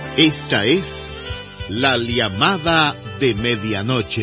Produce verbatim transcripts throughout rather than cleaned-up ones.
Esta es la llamada de medianoche.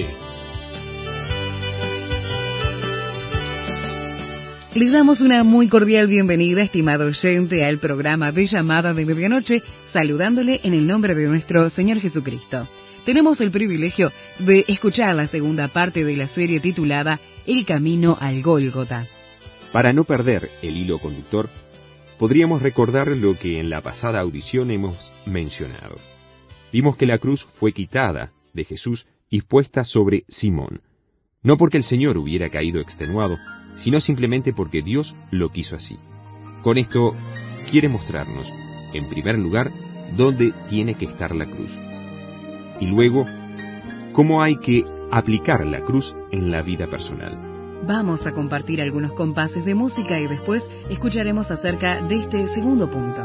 Les damos una muy cordial bienvenida, estimado oyente, al programa de Llamada de Medianoche, saludándole en el nombre de nuestro Señor Jesucristo. Tenemos el privilegio de escuchar la segunda parte de la serie titulada El Camino al Gólgota. Para no perder el hilo conductor, podríamos recordar lo que en la pasada audición hemos mencionado. Vimos que la cruz fue quitada de Jesús y puesta sobre Simón, no porque el Señor hubiera caído extenuado, sino simplemente porque Dios lo quiso así. Con esto quiere mostrarnos, en primer lugar, dónde tiene que estar la cruz, y luego, cómo hay que aplicar la cruz en la vida personal. Vamos a compartir algunos compases de música y después escucharemos acerca de este segundo punto.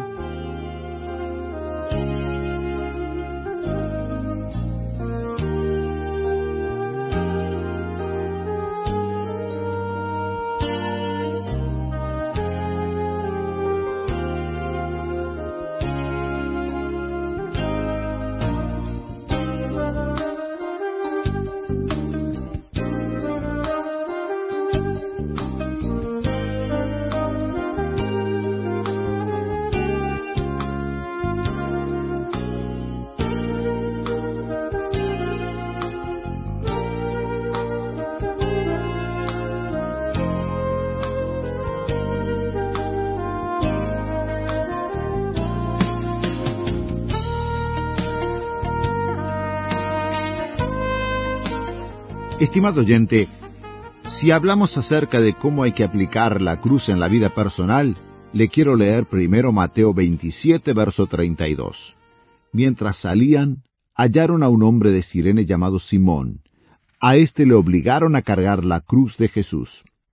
Estimado oyente, si hablamos acerca de cómo hay que aplicar la cruz en la vida personal, le quiero leer primero Mateo veintisiete, verso treinta y dos. Mientras salían, hallaron a un hombre de Cirene llamado Simón. A éste le obligaron a cargar la cruz de Jesús.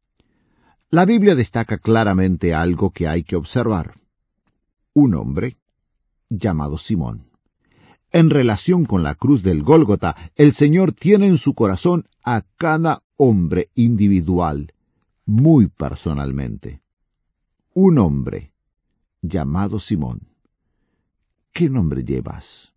La Biblia destaca claramente algo que hay que observar. Un hombre llamado Simón. En relación con la cruz del Gólgota, el Señor tiene en su corazón a cada hombre individual, muy personalmente. Un hombre llamado Simón. ¿Qué nombre llevas?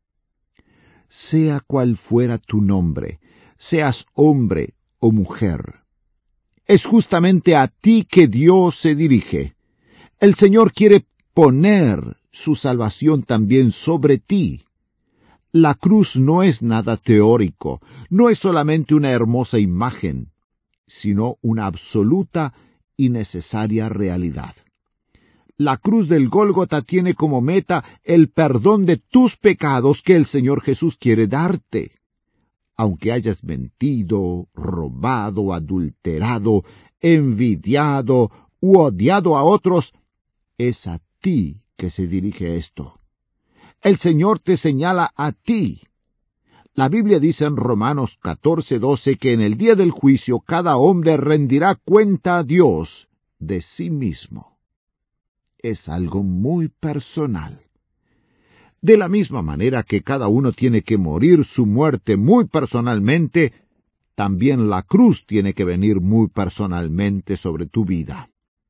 Sea cual fuera tu nombre, seas hombre o mujer, es justamente a ti que Dios se dirige. El Señor quiere poner su salvación también sobre ti. La cruz no es nada teórico, no es solamente una hermosa imagen, sino una absoluta y necesaria realidad. La cruz del Gólgota tiene como meta el perdón de tus pecados que el Señor Jesús quiere darte. Aunque hayas mentido, robado, adulterado, envidiado u odiado a otros, es a ti que se dirige esto. El Señor te señala a ti. La Biblia dice en Romanos catorce, doce que en el día del juicio cada hombre rendirá cuenta a Dios de sí mismo. Es algo muy personal. De la misma manera que cada uno tiene que morir su muerte muy personalmente, también la cruz tiene que venir muy personalmente sobre tu vida.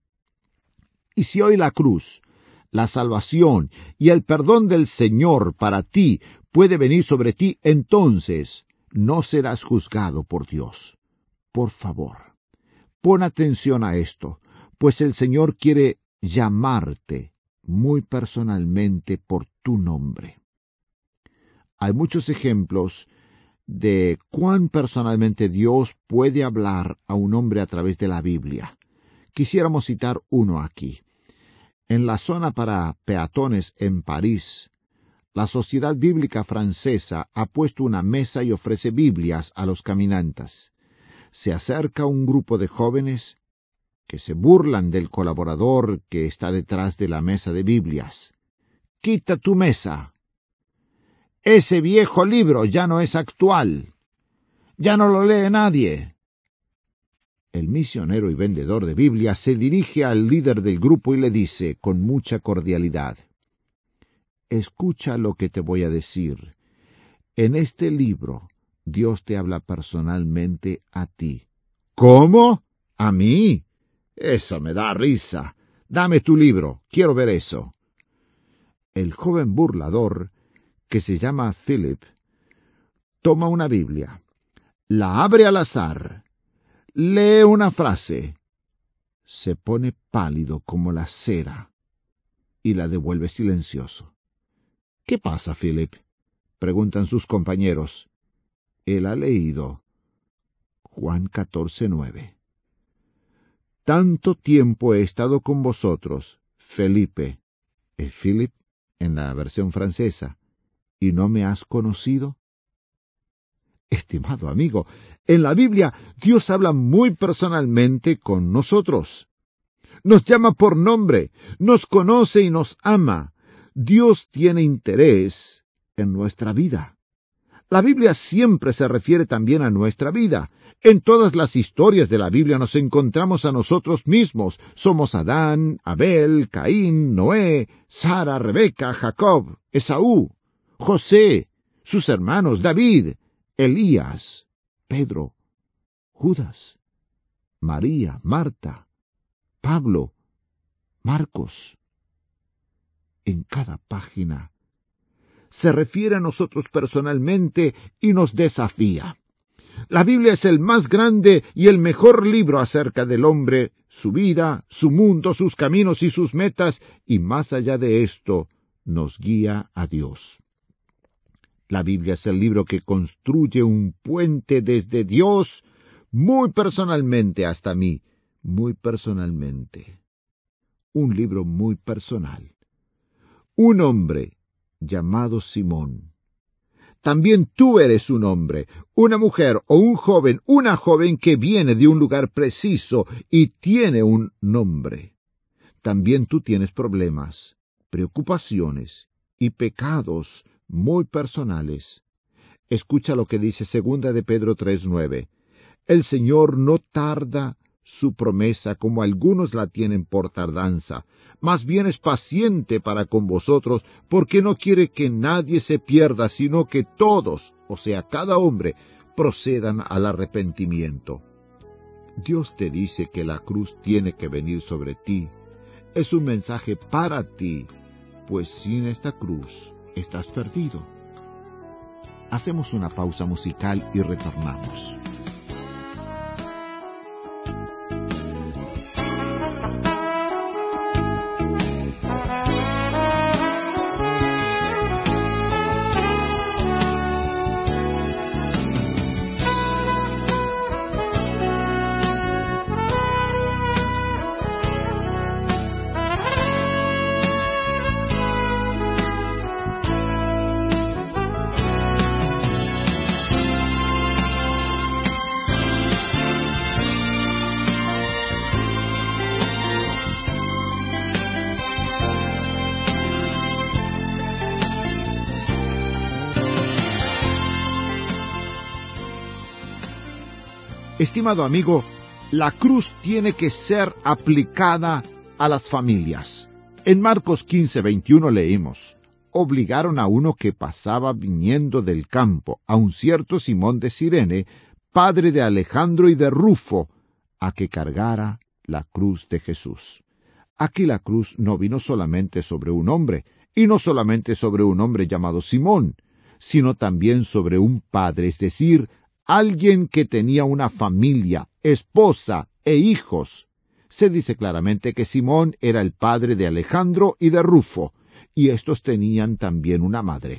Y si hoy la cruz, la salvación y el perdón del Señor para ti puede venir sobre ti, entonces no serás juzgado por Dios. Por favor, pon atención a esto, pues el Señor quiere llamarte muy personalmente por tu nombre. Hay muchos ejemplos de cuán personalmente Dios puede hablar a un hombre a través de la Biblia. Quisiéramos citar uno aquí. En la zona para peatones en París, la Sociedad Bíblica Francesa ha puesto una mesa y ofrece Biblias a los caminantes. Se acerca un grupo de jóvenes que se burlan del colaborador que está detrás de la mesa de Biblias. ¡Quita tu mesa! Ese viejo libro ya no es actual. Ya no lo lee nadie. El misionero y vendedor de Biblias se dirige al líder del grupo y le dice con mucha cordialidad: escucha lo que te voy a decir. En este libro, Dios te habla personalmente a ti. ¿Cómo? ¿A mí? Eso me da risa. Dame tu libro, quiero ver eso. El joven burlador que se llama Philip, toma una Biblia, la abre al azar, lee una frase, se pone pálido como la cera y la devuelve silencioso. ¿Qué pasa, Philip?, preguntan sus compañeros. Él ha leído Juan catorce nueve. Tanto tiempo he estado con vosotros, Felipe, es Philip en la versión francesa, ¿y no me has conocido? Estimado amigo, en la Biblia Dios habla muy personalmente con nosotros. Nos llama por nombre, nos conoce y nos ama. Dios tiene interés en nuestra vida. La Biblia siempre se refiere también a nuestra vida. En todas las historias de la Biblia nos encontramos a nosotros mismos. Somos Adán, Abel, Caín, Noé, Sara, Rebeca, Jacob, Esaú, José, sus hermanos, David, Elías, Pedro, Judas, María, Marta, Pablo, Marcos. En cada página se refiere a nosotros personalmente y nos desafía. La Biblia es el más grande y el mejor libro acerca del hombre, su vida, su mundo, sus caminos y sus metas, y más allá de esto, nos guía a Dios. La Biblia es el libro que construye un puente desde Dios muy personalmente hasta mí, muy personalmente. Un libro muy personal. Un hombre llamado Simón. También tú eres un hombre, una mujer o un joven, una joven que viene de un lugar preciso y tiene un nombre. También tú tienes problemas, preocupaciones y pecados muy personales. Escucha lo que dice segunda de Pedro tres nueve. El Señor no tarda su promesa como algunos la tienen por tardanza, más bien es paciente para con vosotros, porque no quiere que nadie se pierda, sino que todos, o sea, cada hombre, procedan al arrepentimiento. Dios te dice que la cruz tiene que venir sobre ti. Es un mensaje para ti, pues sin esta cruz estás perdido. Hacemos una pausa musical y retornamos. Estimado amigo, la cruz tiene que ser aplicada a las familias. En Marcos quince veintiuno leímos, obligaron a uno que pasaba viniendo del campo, a un cierto Simón de Cirene, padre de Alejandro y de Rufo, a que cargara la cruz de Jesús. Aquí la cruz no vino solamente sobre un hombre, y no solamente sobre un hombre llamado Simón, sino también sobre un padre, es decir, alguien que tenía una familia, esposa e hijos. Se dice claramente que Simón era el padre de Alejandro y de Rufo, y estos tenían también una madre.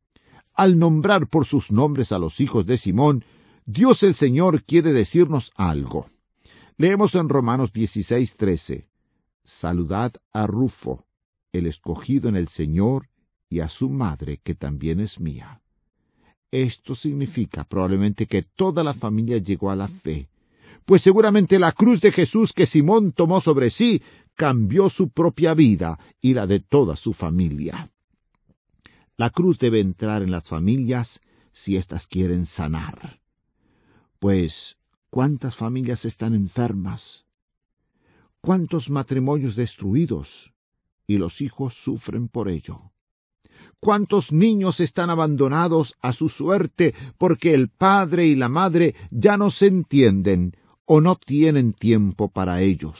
Al nombrar por sus nombres a los hijos de Simón, Dios el Señor quiere decirnos algo. Leemos en Romanos dieciséis trece, saludad a Rufo, el escogido en el Señor, y a su madre, que también es mía. Esto significa probablemente que toda la familia llegó a la fe, pues seguramente la cruz de Jesús que Simón tomó sobre sí cambió su propia vida y la de toda su familia. La cruz debe entrar en las familias si éstas quieren sanar. Pues, ¿cuántas familias están enfermas? ¿Cuántos matrimonios destruidos? Y los hijos sufren por ello. ¿Cuántos niños están abandonados a su suerte porque el padre y la madre ya no se entienden o no tienen tiempo para ellos?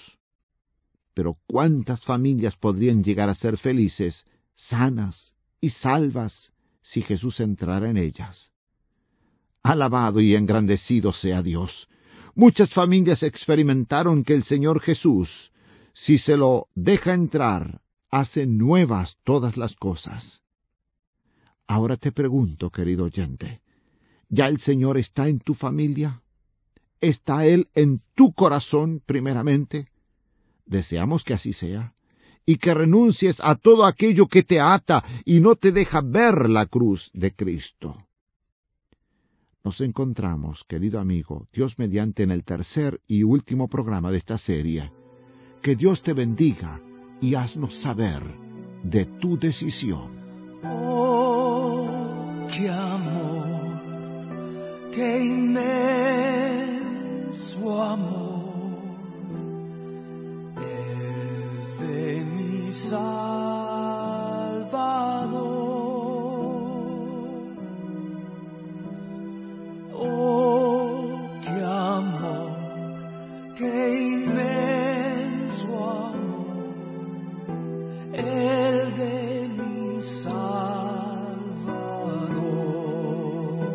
Pero ¿cuántas familias podrían llegar a ser felices, sanas y salvas si Jesús entrara en ellas. Alabado y engrandecido sea Dios. Muchas familias experimentaron que el Señor Jesús, si se lo deja entrar, hace nuevas todas las cosas. Ahora te pregunto, querido oyente, ¿ya el Señor está en tu familia? ¿Está Él en tu corazón primeramente? Deseamos que así sea, y que renuncies a todo aquello que te ata y no te deja ver la cruz de Cristo. Nos encontramos, querido amigo, Dios mediante, en el tercer y último programa de esta serie. Que Dios te bendiga y haznos saber de tu decisión. Oh, qué amor, qué inmenso amor, el de mi Salvador. Qué inmenso amor, el de mi Salvador.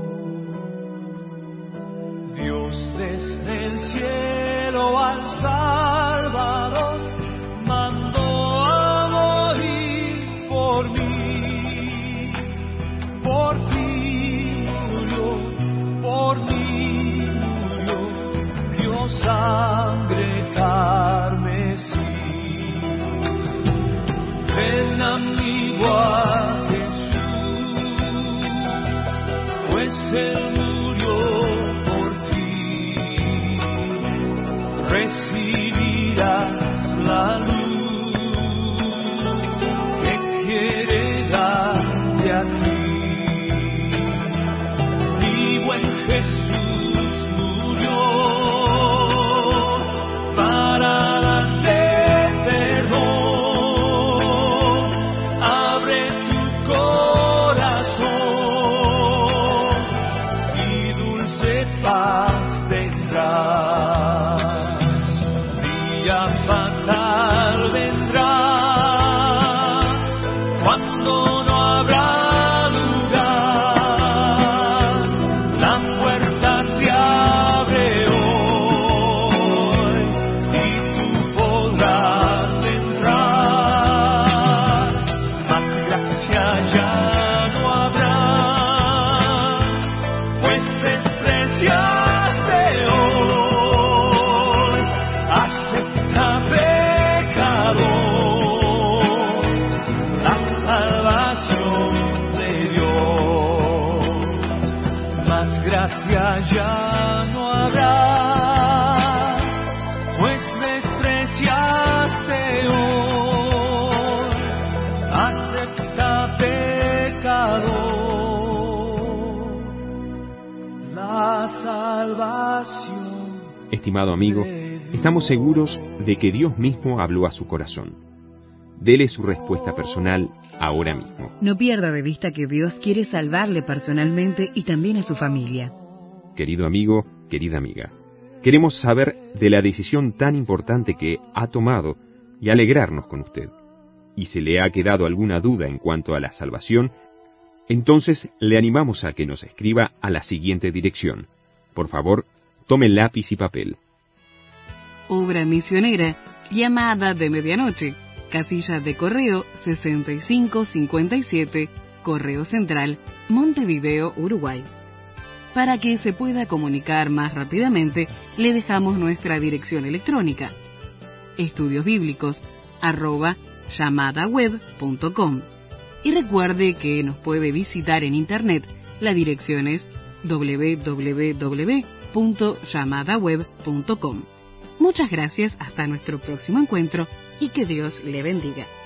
Dios desde el cielo al Salvador mandó a morir por mí, por ti murió, por mí. Sangre carmesí, ven amigo a Jesús, pues Él murió por ti, recibirás la luz que quiere darte a ti, mi buen Jesús. Estimado amigo, estamos seguros de que Dios mismo habló a su corazón. Dele su respuesta personal ahora mismo. No pierda de vista que Dios quiere salvarle personalmente y también a su familia. Querido amigo, querida amiga, queremos saber de la decisión tan importante que ha tomado y alegrarnos con usted. Y si le ha quedado alguna duda en cuanto a la salvación, entonces le animamos a que nos escriba a la siguiente dirección. Por favor, tome lápiz y papel. Obra misionera, llamada de medianoche, casilla de correo sesenta y cinco cincuenta y siete, Correo Central, Montevideo, Uruguay. Para que se pueda comunicar más rápidamente, le dejamos nuestra dirección electrónica: estudiosbíblicos arroba llamadaweb punto com. Y recuerde que nos puede visitar en internet. La dirección es doble u doble u doble u punto llamadaweb punto com. Muchas gracias, hasta nuestro próximo encuentro y que Dios le bendiga.